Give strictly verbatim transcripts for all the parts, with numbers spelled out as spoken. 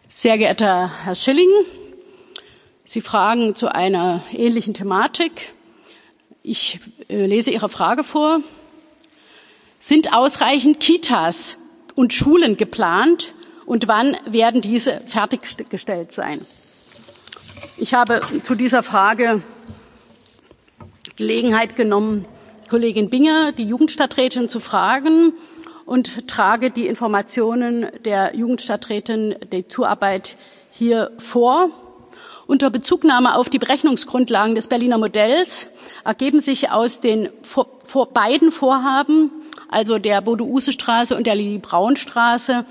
Sehr geehrter Herr Schilling, Sie fragen zu einer ähnlichen Thematik. Ich äh, lese Ihre Frage vor. Sind ausreichend Kitas und Schulen geplant und wann werden diese fertiggestellt sein? Ich habe zu dieser Frage Gelegenheit genommen, Kollegin Binger, die Jugendstadträtin, zu fragen und trage die Informationen der Jugendstadträtin, die Zuarbeit hier vor. Unter Bezugnahme auf die Berechnungsgrundlagen des Berliner Modells ergeben sich aus den vor, vor beiden Vorhaben, also der Bodo-Uhse-Straße und der Lili-Braun-Straße,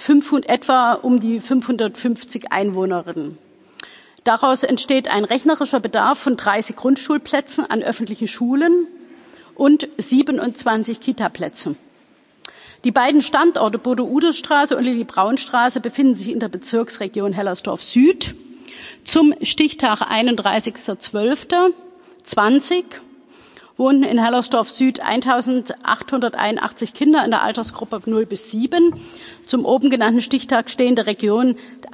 etwa um die fünfhundertfünfzig Einwohnerinnen. Daraus entsteht ein rechnerischer Bedarf von dreißig Grundschulplätzen an öffentlichen Schulen und siebenundzwanzig Kitaplätzen. Die beiden Standorte Bodo-Uhse-Straße und Lili-Braun-Straße befinden sich in der Bezirksregion Hellersdorf Süd. Zum Stichtag einunddreißigster zwölfter zwanzig wohnten in Hellersdorf Süd eintausendachthunderteinundachtzig Kinder in der Altersgruppe null bis sieben. Zum oben genannten Stichtag stehen der Region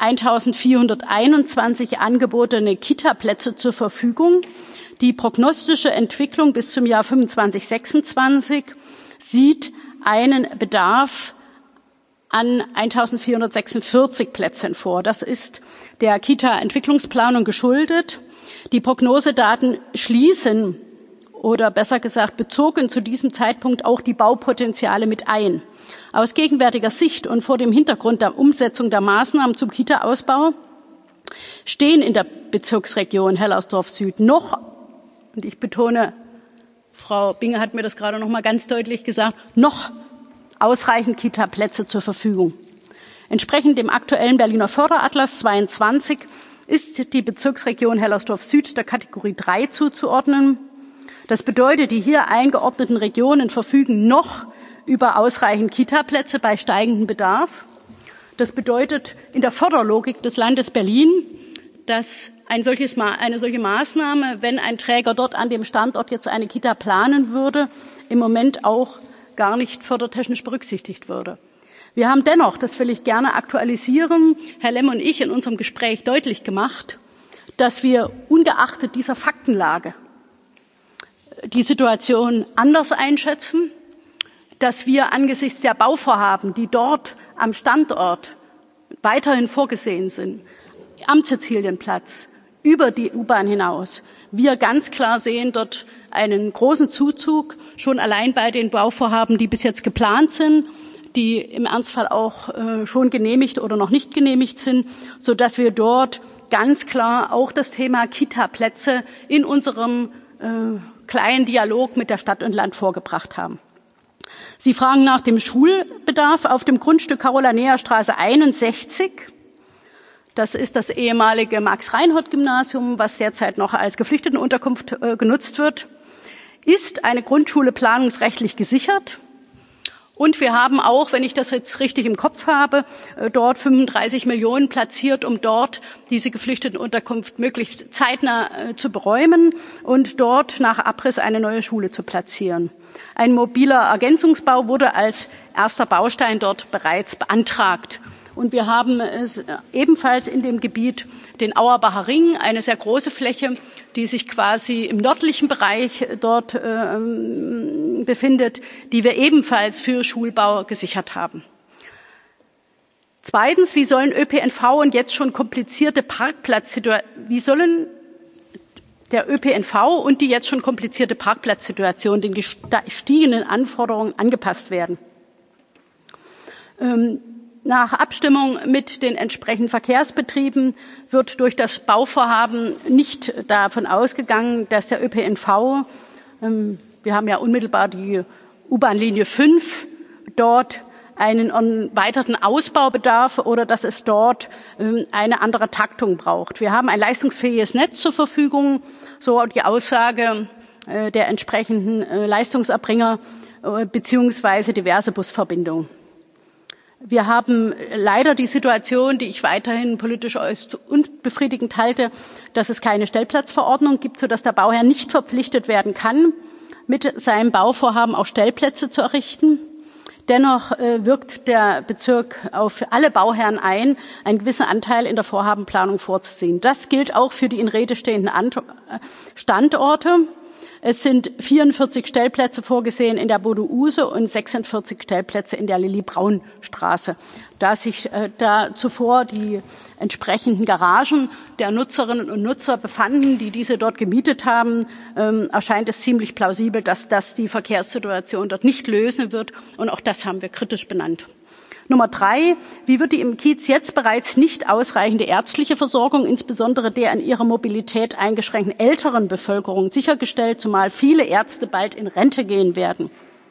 eintausendvierhunderteinundzwanzig angebotene Kitaplätze zur Verfügung. Die prognostische Entwicklung bis zum Jahr fünfundzwanzig sechsundzwanzig sieht einen Bedarf an eintausendvierhundertsechsundvierzig Plätzen vor. Das ist der Kita-Entwicklungsplanung geschuldet. Die Prognosedaten schließen oder besser gesagt bezogen zu diesem Zeitpunkt auch die Baupotenziale mit ein. Aus gegenwärtiger Sicht und vor dem Hintergrund der Umsetzung der Maßnahmen zum Kita-Ausbau stehen in der Bezirksregion Hellersdorf Süd noch, und ich betone, Frau Binger hat mir das gerade noch mal ganz deutlich gesagt, noch ausreichend Kita-Plätze zur Verfügung. Entsprechend dem aktuellen Berliner Förderatlas zweiundzwanzig ist die Bezirksregion Hellersdorf Süd der Kategorie drei zuzuordnen. Das bedeutet, die hier eingeordneten Regionen verfügen noch über ausreichend Kita-Plätze bei steigendem Bedarf. Das bedeutet in der Förderlogik des Landes Berlin, dass ein solches, eine solche Maßnahme, wenn ein Träger dort an dem Standort jetzt eine Kita planen würde, im Moment auch gar nicht fördertechnisch berücksichtigt würde. Wir haben dennoch, das will ich gerne aktualisieren, Herr Lemm und ich in unserem Gespräch deutlich gemacht, dass wir ungeachtet dieser Faktenlage die Situation anders einschätzen, dass wir angesichts der Bauvorhaben, die dort am Standort weiterhin vorgesehen sind, am Cäcilienplatz, über die U-Bahn hinaus, wir ganz klar sehen dort einen großen Zuzug, schon allein bei den Bauvorhaben, die bis jetzt geplant sind, die im Ernstfall auch äh, schon genehmigt oder noch nicht genehmigt sind, sodass wir dort ganz klar auch das Thema Kita-Plätze in unserem äh, kleinen Dialog mit der Stadt und Land vorgebracht haben. Sie fragen nach dem Schulbedarf auf dem Grundstück Carolanea-Straße einundsechzig. Das ist das ehemalige Max-Reinhardt-Gymnasium, was derzeit noch als Geflüchtetenunterkunft äh, genutzt wird. Ist eine Grundschule planungsrechtlich gesichert. Und wir haben auch, wenn ich das jetzt richtig im Kopf habe, äh, dort fünfunddreißig Millionen platziert, um dort diese Geflüchtetenunterkunft möglichst zeitnah äh, zu beräumen und dort nach Abriss eine neue Schule zu platzieren. Ein mobiler Ergänzungsbau wurde als erster Baustein dort bereits beantragt. Und wir haben es ebenfalls in dem Gebiet den Auerbacher Ring, eine sehr große Fläche, die sich quasi im nördlichen Bereich dort äh, befindet, die wir ebenfalls für Schulbau gesichert haben. Zweitens, wie sollen Ö P N V und jetzt schon komplizierte Parkplatzsituationen, wie sollen der Ö P N V und die jetzt schon komplizierte Parkplatzsituation den gestiegenen Anforderungen angepasst werden? Ähm, Nach Abstimmung mit den entsprechenden Verkehrsbetrieben wird durch das Bauvorhaben nicht davon ausgegangen, dass der Ö P N V, ähm, wir haben ja unmittelbar die U-Bahn-Linie fünf, dort einen erweiterten Ausbaubedarf oder dass es dort ähm, eine andere Taktung braucht. Wir haben ein leistungsfähiges Netz zur Verfügung, so die Aussage äh, der entsprechenden äh, Leistungserbringer äh, beziehungsweise diverse Busverbindungen. Wir haben leider die Situation, die ich weiterhin politisch äußerst unbefriedigend halte, dass es keine Stellplatzverordnung gibt, sodass der Bauherr nicht verpflichtet werden kann, mit seinem Bauvorhaben auch Stellplätze zu errichten. Dennoch äh, wirkt der Bezirk auf alle Bauherren ein, einen gewissen Anteil in der Vorhabenplanung vorzuziehen. Das gilt auch für die in Rede stehenden Ant- Standorte. Es sind vierundvierzig Stellplätze vorgesehen in der Bodo-Use und sechsundvierzig Stellplätze in der Lilli-Braun-Straße. Da sich äh, da zuvor die entsprechenden Garagen der Nutzerinnen und Nutzer befanden, die diese dort gemietet haben, ähm, erscheint es ziemlich plausibel, dass das die Verkehrssituation dort nicht lösen wird. Und auch das haben wir kritisch benannt. Nummer drei, wie wird die im Kiez jetzt bereits nicht ausreichende ärztliche Versorgung, insbesondere der an ihrer Mobilität eingeschränkten älteren Bevölkerung, sichergestellt, zumal viele Ärzte bald in Rente gehen werden?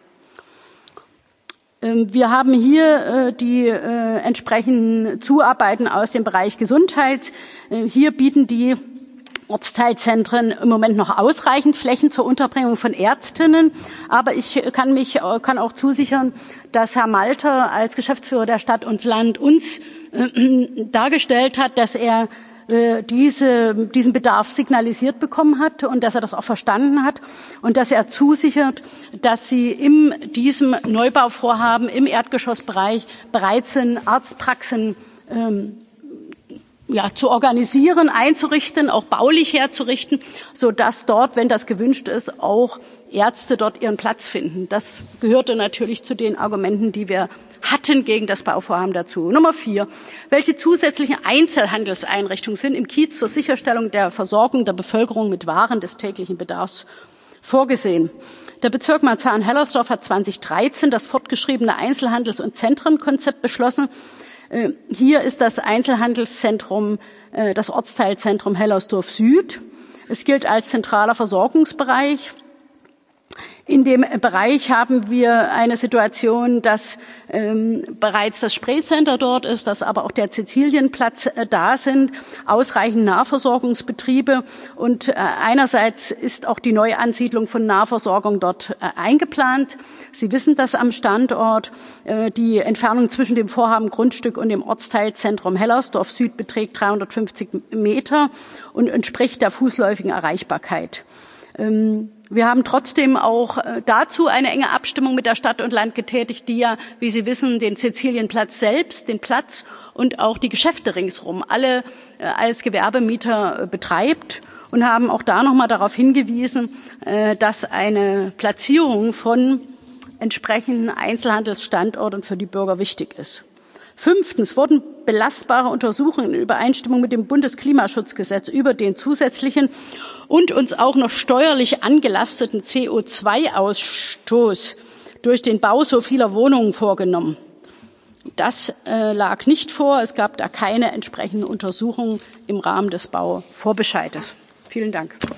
Wir haben hier die entsprechenden Zuarbeiten aus dem Bereich Gesundheit. Hier bieten die Ortsteilzentren im Moment noch ausreichend Flächen zur Unterbringung von Ärztinnen. Aber ich kann mich, kann auch zusichern, dass Herr Malter als Geschäftsführer der Stadt und Land uns äh, dargestellt hat, dass er äh, diese, diesen Bedarf signalisiert bekommen hat und dass er das auch verstanden hat und dass er zusichert, dass sie in diesem Neubauvorhaben im Erdgeschossbereich bereit sind, Arztpraxen ähm, ja, zu organisieren, einzurichten, auch baulich herzurichten, so dass dort, wenn das gewünscht ist, auch Ärzte dort ihren Platz finden. Das gehörte natürlich zu den Argumenten, die wir hatten gegen das Bauvorhaben dazu. Nummer vier. Welche zusätzlichen Einzelhandelseinrichtungen sind im Kiez zur Sicherstellung der Versorgung der Bevölkerung mit Waren des täglichen Bedarfs vorgesehen? Der Bezirk Marzahn-Hellersdorf hat zweitausenddreizehn das fortgeschriebene Einzelhandels- und Zentrenkonzept beschlossen. Hier ist das Einzelhandelszentrum, das Ortsteilzentrum Hellersdorf Süd. Es gilt als zentraler Versorgungsbereich. In dem Bereich haben wir eine Situation, dass ähm, bereits das Spreecenter dort ist, dass aber auch der Sizilienplatz äh, da sind, ausreichend Nahversorgungsbetriebe und äh, einerseits ist auch die Neuansiedlung von Nahversorgung dort äh, eingeplant. Sie wissen das am Standort. Äh, die Entfernung zwischen dem Vorhaben Grundstück und dem Ortsteilzentrum Hellersdorf Süd beträgt dreihundertfünfzig Meter und entspricht der fußläufigen Erreichbarkeit. Ähm, Wir haben trotzdem auch dazu eine enge Abstimmung mit der Stadt und Land getätigt, die ja, wie Sie wissen, den Sizilienplatz selbst, den Platz und auch die Geschäfte ringsherum alle als Gewerbemieter betreibt und haben auch da noch mal darauf hingewiesen, dass eine Platzierung von entsprechenden Einzelhandelsstandorten für die Bürger wichtig ist. Fünftens wurden belastbare Untersuchungen in Übereinstimmung mit dem Bundesklimaschutzgesetz über den zusätzlichen und uns auch noch steuerlich angelasteten C O zwei Ausstoß durch den Bau so vieler Wohnungen vorgenommen. Das äh, lag nicht vor. Es gab da keine entsprechenden Untersuchungen im Rahmen des Bauvorbescheides. Vielen Dank.